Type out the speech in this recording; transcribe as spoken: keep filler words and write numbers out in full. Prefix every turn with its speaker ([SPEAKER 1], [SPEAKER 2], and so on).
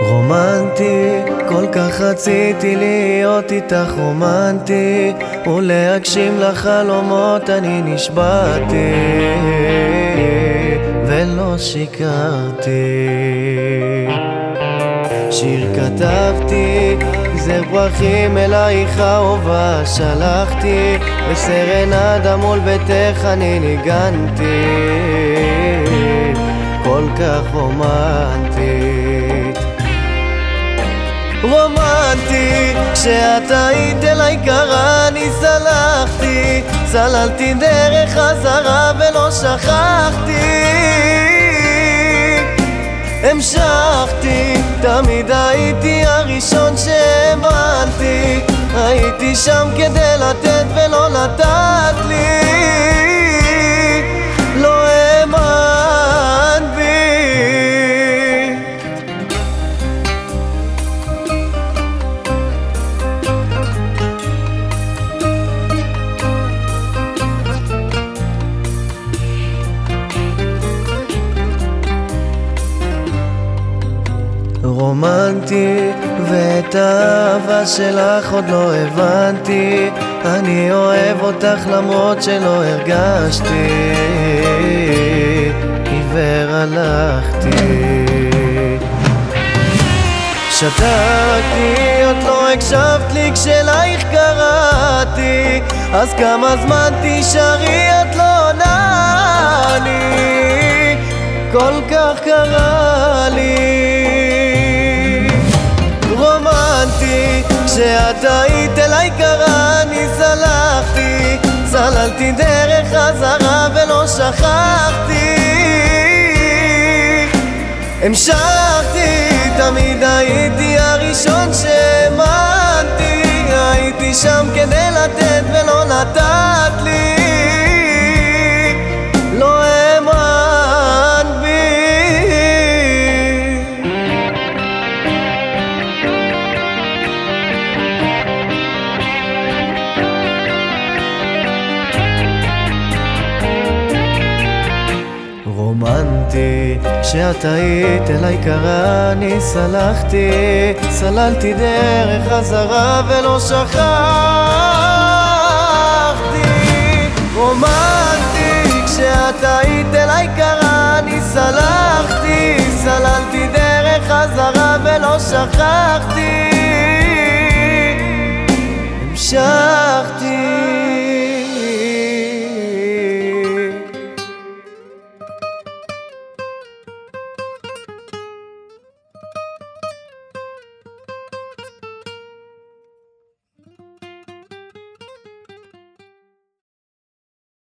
[SPEAKER 1] רומנטי, כל כך רציתי להיות איתך רומנטי, ולהגשים לחלומות אני נשבעתי ולא שיקרתי. שיר כתבתי, זר פרחים אלייך אהובה שלחתי, וסרנדה מול ביתך אני ניגנתי, כל כך רומנטית. רומנטי, כשאת היית אליי קרה אני סלחתי, סללתי דרך חזרה ולא שכחתי, המשכתי, תמיד הייתי הראשון שהבנתי, הייתי שם כדי לתת ולא נתת לי, לא האמנת בי. רומנטי, ואת האהבה שלך עוד לא הבנתי, אני אוהב אותך למרות שלא הרגשתי, עיוור הלכתי. שתקתי, עוד לא הקשבת לי כשלייך קראתי, אז כמה זמן תישארי את לא עונה לי, כל כך קרה לי. רומנטי, כשאת היית אליי קרה אני סלחתי, סללתי דרך חזרה ולא שכחתי, המשכתי, תמיד הייתי הראשון שהאמנתי, הייתי שם כדי לתת ולא נתת לי, לא האמנת בי. רומנטי, כשאת היית אליי קרה אני סלחתי, סללתי דרך חזרה ולא שכחתי. רומנטי, כשאת היית אליי קרה אני סלחתי, סללתי דרך חזרה ולא שכחתי.